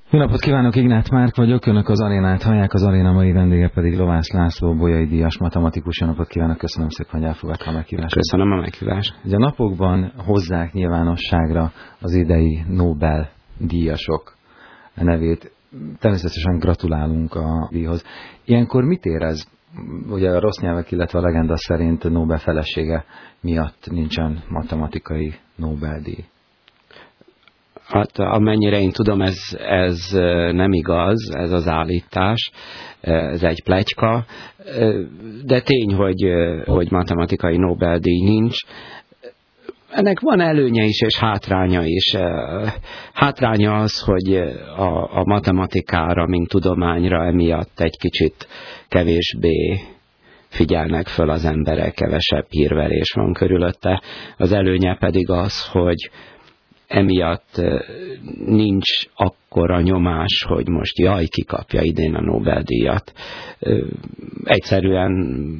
Jó napot kívánok, Ignát Márk vagyok, önök az Arénát hallják, az Aréna mai vendége pedig Lovász László, Bolyai díjas matematikus. Jó napot kívánok, köszönöm szépen, hogy elfogadta a meghívást. Köszönöm a meghívást. Ugye a napokban hozzák nyilvánosságra az idei Nobel-díjasok nevét. Természetesen gratulálunk a díjhoz. Ilyenkor mit érez? Ugye a rossz nyelvek, illetve a legenda szerint Nobel felesége miatt nincsen matematikai Nobel-díj. Hát amennyire én tudom, ez nem igaz, ez az állítás, ez egy pletyka, de tény, hogy matematikai Nobel-díj nincs. Ennek van előnye is, és hátránya is. Hátránya az, hogy a matematikára, mint tudományra emiatt egy kicsit kevésbé figyelnek föl az emberek, kevesebb hírverés van körülötte. Az előnye pedig az, hogy emiatt nincs akkora nyomás, hogy most jaj, ki kapja idén a Nobel-díjat. Egyszerűen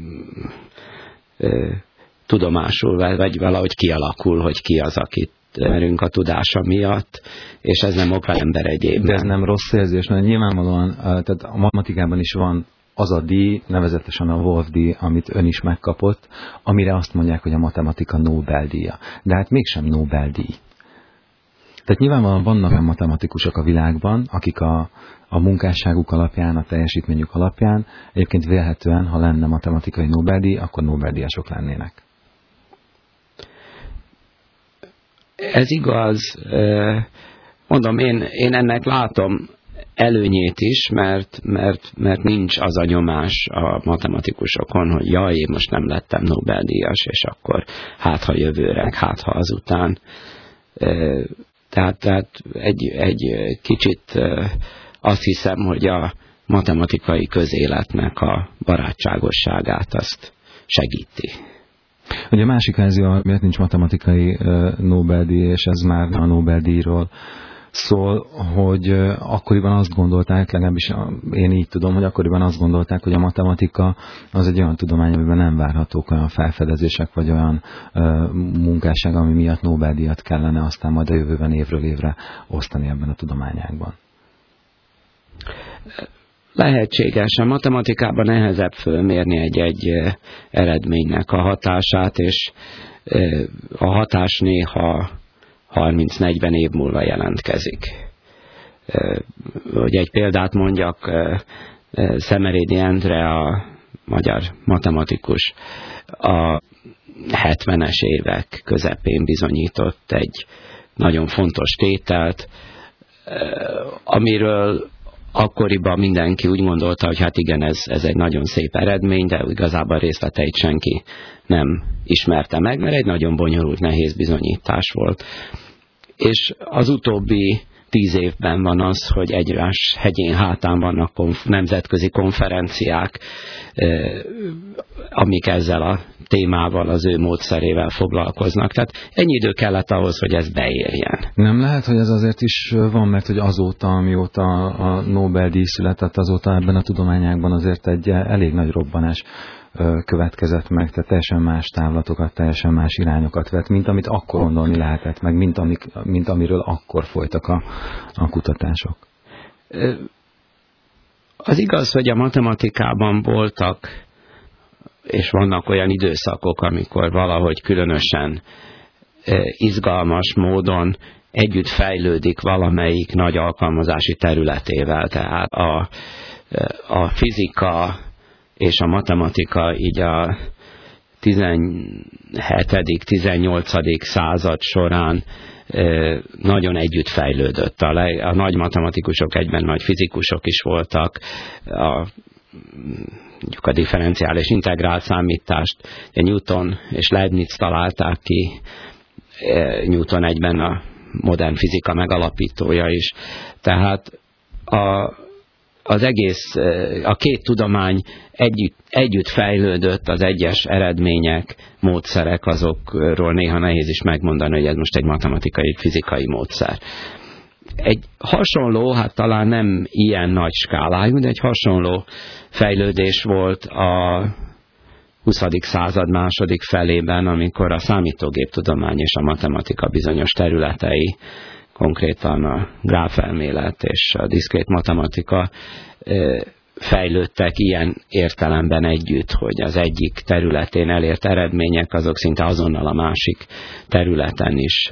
tudomásul, vagy valahogy kialakul, hogy ki az, akit merünk a tudása miatt, és ez nem oka ember egyébben. De ez nem rossz érzés, mert nyilvánvalóan tehát a matematikában is van az a díj, nevezetesen a Wolf-díj, amit ön is megkapott, amire azt mondják, hogy a matematika Nobel-díja. De hát mégsem Nobel-díj. Tehát nyilvánvalóan vannak olyan matematikusok a világban, akik a munkásságuk alapján, a teljesítményük alapján, egyébként vélhetően, ha lenne matematikai Nobel-díj, akkor Nobel-díjasok lennének. Ez igaz. Mondom, én ennek látom előnyét is, mert nincs az a nyomás a matematikusokon, hogy jaj, én most nem lettem Nobel-díjas, és akkor hát ha jövőre, hát ha azután. Tehát egy kicsit azt hiszem, hogy a matematikai közéletnek a barátságosságát azt segíti. Ugye a másik verzió, miért nincs matematikai Nobel-díj, és ez már a Nobel-díjról szól, hogy akkoriban azt gondolták, legalábbis én így tudom, hogy akkoriban azt gondolták, hogy a matematika az egy olyan tudomány, amiben nem várhatók olyan felfedezések, vagy olyan munkásság, ami miatt Nobel-díjat kellene aztán majd a jövőben évről évre osztani ebben a tudományágban. Lehetséges. A matematikában nehezebb fölmérni egy eredménynek a hatását, és a hatás néha 30-40 év múlva jelentkezik. Hogy egy példát mondjak, Szemerédi Endre, a magyar matematikus, a 70-es évek közepén bizonyított egy nagyon fontos tételt, amiről akkoriban mindenki úgy gondolta, hogy hát igen, ez egy nagyon szép eredmény, de igazából részleteit senki nem ismerte meg, mert egy nagyon bonyolult, nehéz bizonyítás volt. És az utóbbi 10 évben van az, hogy egymás hegyén hátán vannak nemzetközi konferenciák, amik ezzel a témával, az ő módszerével foglalkoznak. Tehát ennyi idő kellett ahhoz, hogy ez beérjen. Nem lehet, hogy ez azért is van, mert hogy azóta, amióta a Nobel-díj született, azóta ebben a tudományágban azért egy elég nagy robbanás következett meg, tehát teljesen más távlatokat, teljesen más irányokat vett, mint amit akkor gondolni lehetett, meg mint amiről akkor folytak a kutatások. Az igaz, hogy a matematikában voltak, és vannak olyan időszakok, amikor valahogy különösen izgalmas módon együtt fejlődik valamelyik nagy alkalmazási területével, tehát a fizika és a matematika így a 17.-18. század során nagyon együtt fejlődött. A nagy matematikusok egyben nagy fizikusok is voltak, a differenciális integrált számítást Newton és Leibniz találták ki, Newton egyben a modern fizika megalapítója is. Tehát a két tudomány együtt fejlődött, az egyes eredmények, módszerek, azokról néha nehéz is megmondani, hogy ez most egy matematikai, fizikai módszer. Egy hasonló, hát talán nem ilyen nagy skálájú, de egy hasonló fejlődés volt a 20. század második felében, amikor a számítógéptudomány és a matematika bizonyos területei konkrétan a gráfelmélet és a diszkrét matematika fejlődtek ilyen értelemben együtt, hogy az egyik területén elért eredmények azok szinte azonnal a másik területen is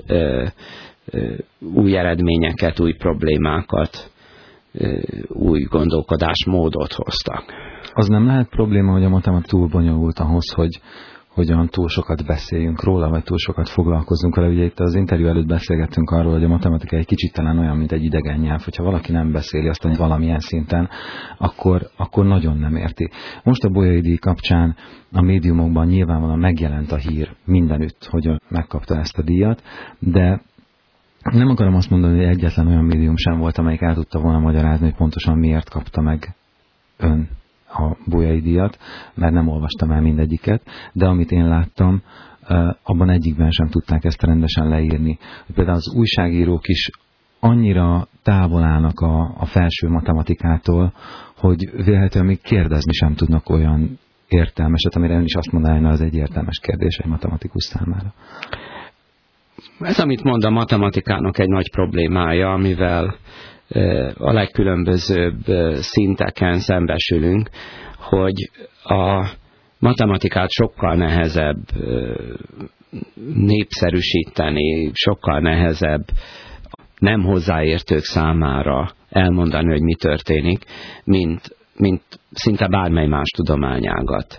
új eredményeket, új problémákat, új gondolkodásmódot hoztak. Az nem lehet probléma, hogy a matematika túl bonyolult ahhoz, hogy hogyan túl sokat beszéljünk róla, vagy túl sokat foglalkozunk vele. Ugye itt az interjú előtt beszélgettünk arról, hogy a matematika egy kicsit talán olyan, mint egy idegen nyelv, hogyha valaki nem beszéli azt, hogy valamilyen szinten, akkor nagyon nem érti. Most a Bolyai díj kapcsán a médiumokban nyilvánvalóan megjelent a hír mindenütt, hogy megkapta ezt a díjat, de nem akarom azt mondani, hogy egyetlen olyan médium sem volt, amelyik el tudta volna magyarázni, hogy pontosan miért kapta meg ön a Bolyai díjat, mert nem olvastam el mindegyiket, de amit én láttam, abban egyikben sem tudták ezt rendesen leírni. Például az újságírók is annyira távol állnak a felső matematikától, hogy vélhetően még kérdezni sem tudnak olyan értelmeset, amire ön is azt mondaná, az egy értelmes kérdés egy matematikus számára. Ez, amit mond, a matematikának egy nagy problémája, amivel a legkülönbözőbb szinteken szembesülünk, hogy a matematikát sokkal nehezebb népszerűsíteni, sokkal nehezebb nem hozzáértők számára elmondani, hogy mi történik, mint szinte bármely más tudományágat.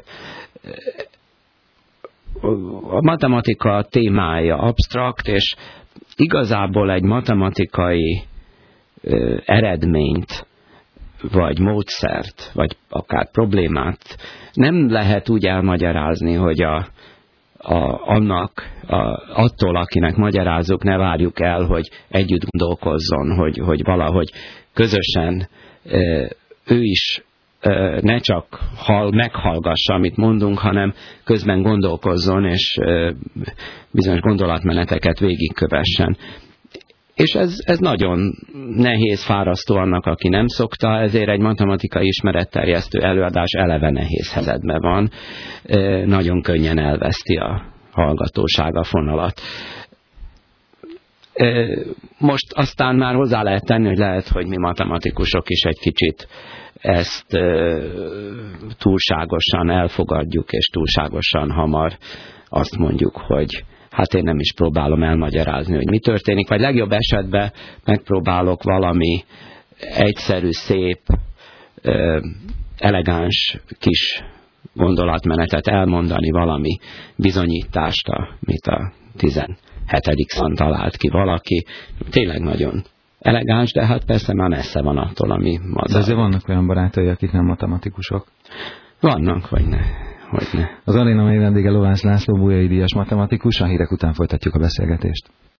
A matematika témája absztrakt, és igazából egy matematikai eredményt, vagy módszert, vagy akár problémát nem lehet úgy elmagyarázni, hogy attól, akinek magyarázzuk, ne várjuk el, hogy együtt gondolkozzon, hogy valahogy közösen ő is ne csak meghallgassa, amit mondunk, hanem közben gondolkozzon, és bizonyos gondolatmeneteket végigkövessen. És ez nagyon nehéz, fárasztó annak, aki nem szokta, ezért egy matematikai ismeretterjesztő előadás eleve nehéz helyzetben van. Nagyon könnyen elveszti a hallgatóság a fonalat. Most aztán már hozzá lehet tenni, hogy lehet, hogy mi matematikusok is egy kicsit ezt túlságosan elfogadjuk, és túlságosan hamar azt mondjuk, hogy hát én nem is próbálom elmagyarázni, hogy mi történik, vagy legjobb esetben megpróbálok valami egyszerű, szép, elegáns kis gondolatmenetet elmondani, valami bizonyítást, amit a 17. században talált ki valaki. Tényleg nagyon elegáns, de hát persze már messze van attól, ami ma. De azért vannak olyan barátai, akik nem matematikusok? Vannak, hogy ne. Az aréna mai vendége Lovász László, Bolyai díjas matematikus, a hírek után folytatjuk a beszélgetést.